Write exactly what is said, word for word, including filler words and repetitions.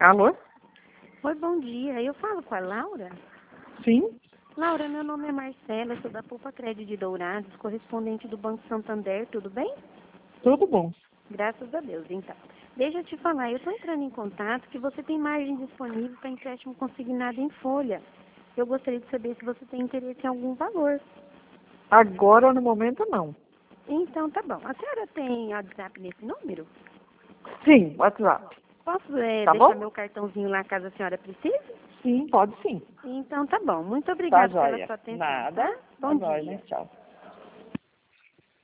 Alô? Oi, bom dia. Eu falo com a Laura? Sim? Laura, meu nome é Marcela, sou da Poupa Crédito de Dourados, correspondente do Banco Santander, tudo bem? Tudo bom. Graças a Deus, então. Deixa eu te falar, eu estou entrando em contato que você tem margem disponível para empréstimo consignado em folha. Eu gostaria de saber se você tem interesse em algum valor. Agora, no momento, não. Então, tá bom. A senhora tem WhatsApp nesse número? Sim, WhatsApp. Posso eh, Tá deixar bom? meu cartãozinho lá caso a senhora precise? Sim, pode sim. Então, tá bom. Muito Tá obrigada pela joia. sua atenção, Nada. tá? Tá Bom joia, dia. né? Tchau.